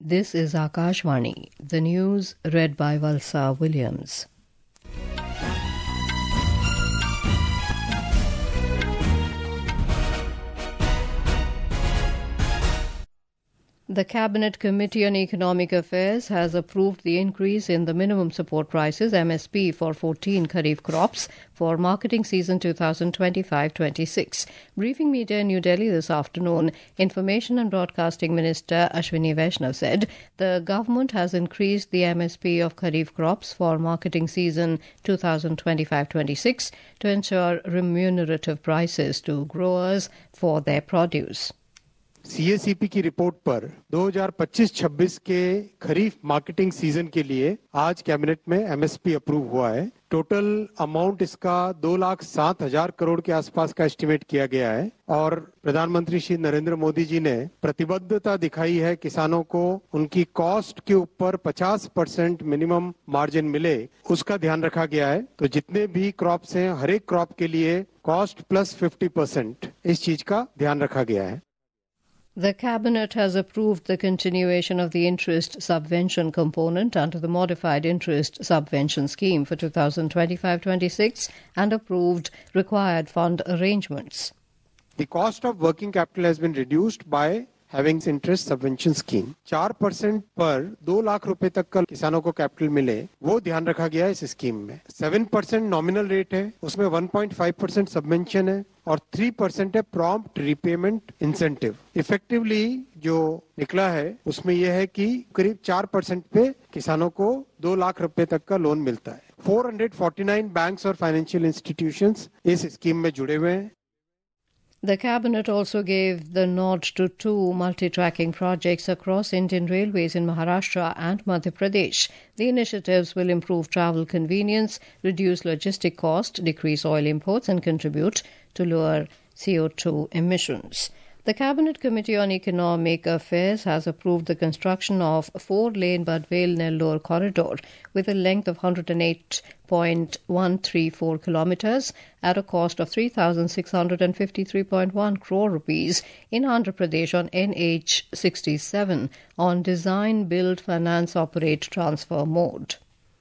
This is Akashvani. The news read by Valsa Williams. The Cabinet Committee on Economic Affairs has approved the increase in the minimum support prices (MSP) for 14 Kharif crops for marketing season 2025-26. Briefing media in New Delhi this afternoon, Information and Broadcasting Minister Ashwini Vaishnav said the government has increased the MSP of Kharif crops for marketing season 2025-26 to ensure remunerative prices to growers for their produce. CACP की report पर 2025-26 के खरीफ marketing season के लिए आज cabinet में MSP approve हुआ है। Total amount इसका 2,07,000 करोड़ के आसपास का एस्टिमेट किया गया है और प्रधानमंत्री श्री नरेंद्र मोदी जी ने प्रतिबद्धता दिखाई है किसानों को उनकी कॉस्ट के ऊपर 50% मिनिमम मार्जिन मिले, उसका ध्यान रखा गया है। तो जितने भी क्रॉप्स हैं, हर एक क्रॉप के लिए कॉस्ट प्लस 50% इस चीज का ध्यान रखा गया है। The Cabinet has approved the continuation of the interest subvention component under the Modified Interest Subvention Scheme for 2025-26 and approved required fund arrangements. The cost of working capital has been reduced by having interest subvention scheme. 4% पर 2 लाख रुपए तक का किसानों को capital मिले, वो ध्यान रखा गया है इस स्कीम में। 7% नॉमिनल रेट है, उसमें 1.5% सबवेंशन है और 3% है प्रॉम्प्ट रीपेमेंट इंसेंटिव। इफेक्टिवली जो निकला है उसमें यह है कि करीब 4% पे किसानों को 2 लाख रुपए तक का लोन मिलता है। 449 बैंक्स और फाइनेंशियल इंस्टीट्यूशंस इस स्कीम में जुड़े हुए हैं। The Cabinet also gave the nod to 2 multi-tracking projects across Indian Railways in Maharashtra and Madhya Pradesh. The initiatives will improve travel convenience, reduce logistic cost, decrease oil imports and contribute to lower CO2 emissions. The Cabinet Committee on Economic Affairs has approved the construction of 4-lane Badvel-Nellore corridor with a length of 108.134 kilometres at a cost of 3,653.1 crore rupees in Andhra Pradesh on NH 67 on design, build, finance, operate, transfer mode.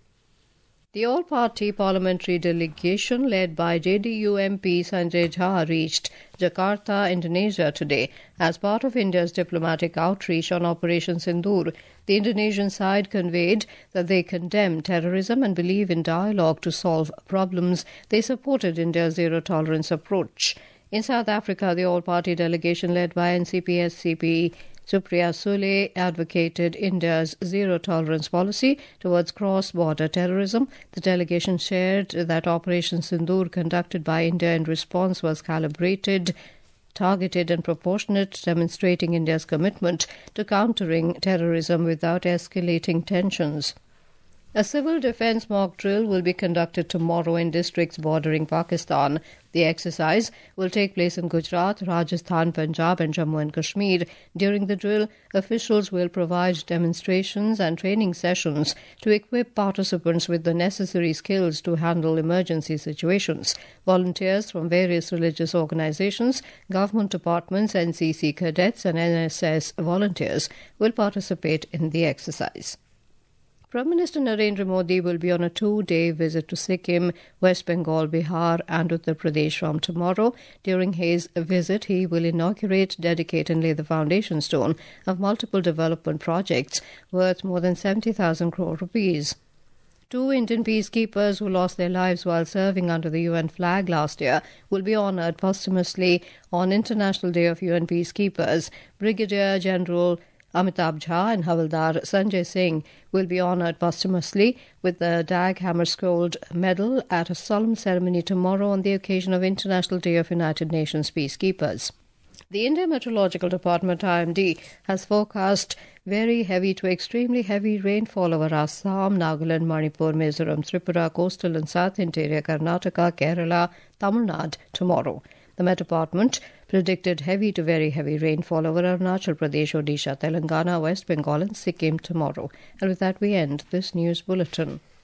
The all-party parliamentary delegation led by JDU MP Sanjay Jha reached Jakarta, Indonesia today as part of India's diplomatic outreach on Operation Sindoor. The Indonesian side conveyed that they condemn terrorism and believe in dialogue to solve problems. They supported India's zero-tolerance approach. In South Africa, the all-party delegation led by NCP-SCP Supriya Sule advocated India's zero-tolerance policy towards cross-border terrorism. The delegation shared that Operation Sindoor conducted by India in response was calibrated, targeted and proportionate, demonstrating India's commitment to countering terrorism without escalating tensions. A civil defence mock drill will be conducted tomorrow in districts bordering Pakistan. The exercise will take place in Gujarat, Rajasthan, Punjab and Jammu and Kashmir. During the drill, officials will provide demonstrations and training sessions to equip participants with the necessary skills to handle emergency situations. Volunteers from various religious organizations, government departments, NCC cadets and NSS volunteers will participate in the exercise. Prime Minister Narendra Modi will be on a 2-day visit to Sikkim, West Bengal, Bihar and Uttar Pradesh from tomorrow. During his visit, he will inaugurate, dedicate and lay the foundation stone of multiple development projects worth more than 70,000 crore rupees. 2 Indian peacekeepers who lost their lives while serving under the UN flag last year will be honoured posthumously on International Day of UN Peacekeepers. Brigadier General Amitabh Jha and Havildar Sanjay Singh will be honoured posthumously with the Dag Hammarskjöld Medal at a solemn ceremony tomorrow on the occasion of International Day of United Nations Peacekeepers. The Indian Meteorological Department (IMD) has forecast very heavy to extremely heavy rainfall over Assam, Nagaland, Manipur, Mizoram, Tripura, coastal and south interior Karnataka, Kerala, Tamil Nadu tomorrow. The Met Department predicted heavy to very heavy rainfall over Arunachal Pradesh, Odisha, Telangana, West Bengal and Sikkim tomorrow. And with that we end this news bulletin.